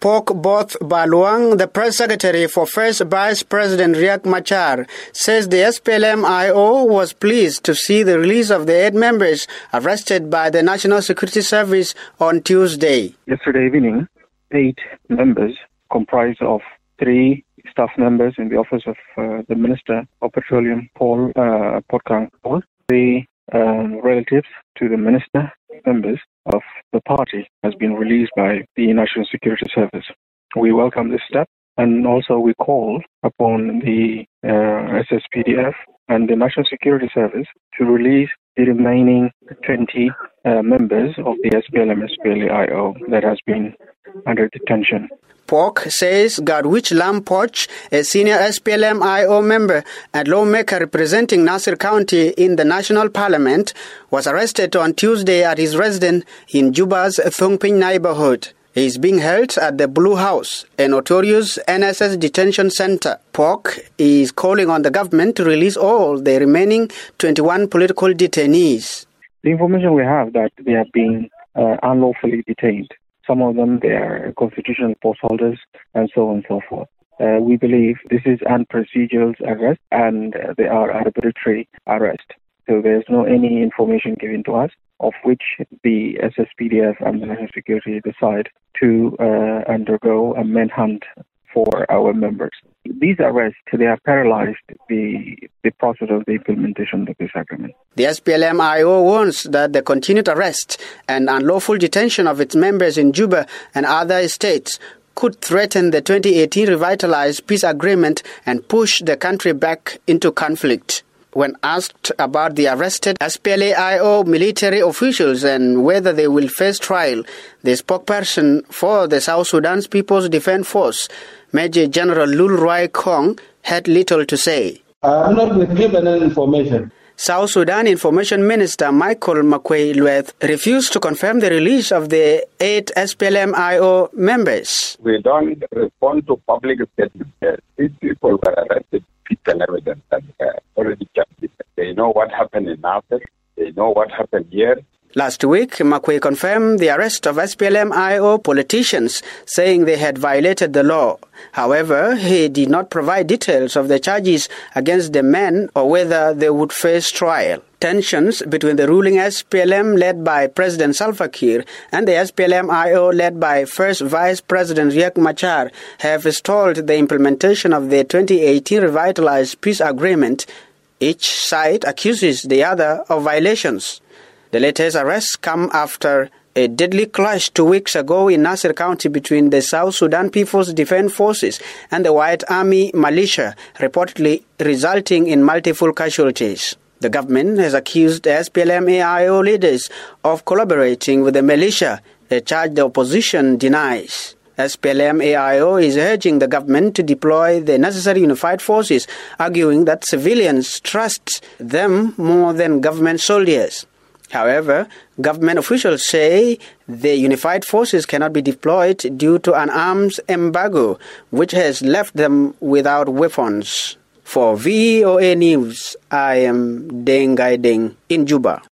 Pok Both Baluang, the press secretary for First Vice President Riek Machar, says the SPLM-IO was pleased to see the release of the 8 members arrested by the National Security Service on Tuesday. Yesterday evening, 8 members comprised of 3 staff members in the office of the Minister of Petroleum, Paul Potgang Paul, 3 relatives to the Minister, members of the party, has been released by the National Security Service. We welcome this step, and also we call upon the SSPDF and the National Security Service to release the remaining 20 members of the SPLM-SPLA-IO that has been under detention. Pok says Gadwich Lampoch, a senior SPLM-IO member and lawmaker representing Nasir County in the National Parliament, was arrested on Tuesday at his residence in Juba's Thungping neighborhood. He is being held at the Blue House, a notorious NSS detention center. Pok is calling on the government to release all the remaining 21 political detainees. The information we have that they are being unlawfully detained. Some of them, they are constitutional post holders, and so on and so forth. We believe this is unprocedural arrest, and they are arbitrary arrest. So there's no any information given to us of which the SSPDF and the National Security decide to undergo a manhunt for our members. These arrests, they have paralyzed the process of the implementation of this agreement. The SPLM-IO warns that the continued arrest and unlawful detention of its members in Juba and other states could threaten the 2018 revitalized peace agreement and push the country back into conflict. When asked about the arrested SPLA-IO military officials and whether they will face trial, the spokesperson for the South Sudan's People's Defense Force, Major General Lul Roy Kong, had little to say. I have not been given any information. South Sudan Information Minister Michael Makuei-Lueth refused to confirm the release of the 8 SPLM-IO members. We don't respond to public statements. These people were arrested, physical evidence, and already captured. They know what happened in Nasir. They know what happened here. Last week, Makuei confirmed the arrest of SPLM-IO politicians, saying they had violated the law. However, he did not provide details of the charges against the men or whether they would face trial. Tensions between the ruling SPLM led by President Salva Kiir and the SPLM-IO led by First Vice President Riek Machar have stalled the implementation of the 2018 revitalized peace agreement. Each side accuses the other of violations. The latest arrests come after a deadly clash 2 weeks ago in Nasir County between the South Sudan People's Defense Forces and the White Army militia, reportedly resulting in multiple casualties. The government has accused the SPLM-IO leaders of collaborating with the militia, a charge the opposition denies. SPLM-IO is urging the government to deploy the necessary unified forces, arguing that civilians trust them more than government soldiers. However, government officials say the unified forces cannot be deployed due to an arms embargo, which has left them without weapons. For VOA News, I am Deng Gai Deng in Juba.